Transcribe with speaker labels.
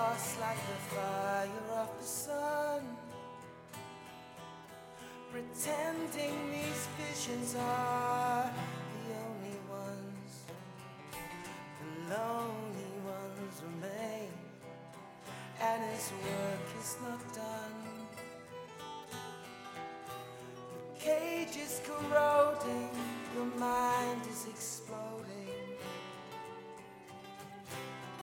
Speaker 1: lost like the fire of the sun, pretending these visions are the only ones. The lonely ones remain, and his work is not done. The cage is corrupt,